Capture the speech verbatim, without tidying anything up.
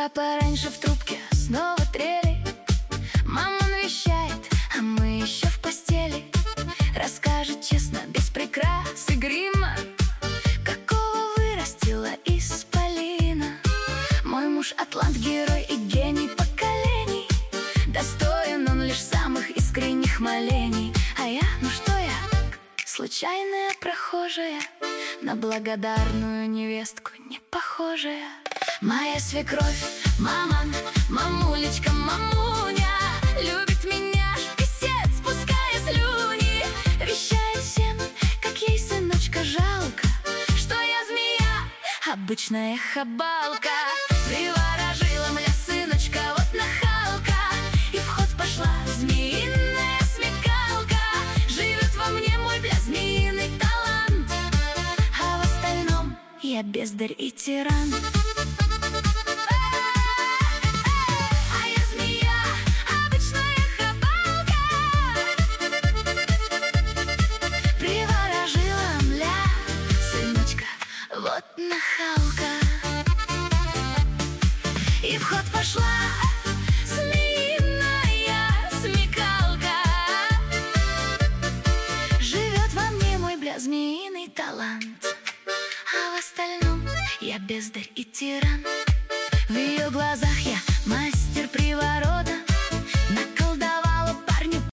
утра пораньше в трубке снова трели. Мама вещает, а мы еще в постели. Расскажет честно, без прикрас и грима, какого вырастила исполина. Мой муж атлант, герой и гений поколений. Достоин он лишь самых искренних молений. А я, ну что я, случайная прохожая, на благодарную невестку не похожая. Моя свекровь, маман, мамулечка, мамуня, любит меня, аж писец, спуская слюни. Вещает всем, как ей сыночка жалко, что я змея, обычная хабалка. Приворожила мля сыночка, вот нахалка, и в ход пошла змеиная смекалка. Живет во мне мой, бля, змеиный талант, а в остальном я бездарь и тиран. Вот нахалка, и в ход пошла змеиная смекалка. Живет во мне мой, бля, змеиный талант, а в остальном я бездарь и тиран. В ее глазах я мастер приворот.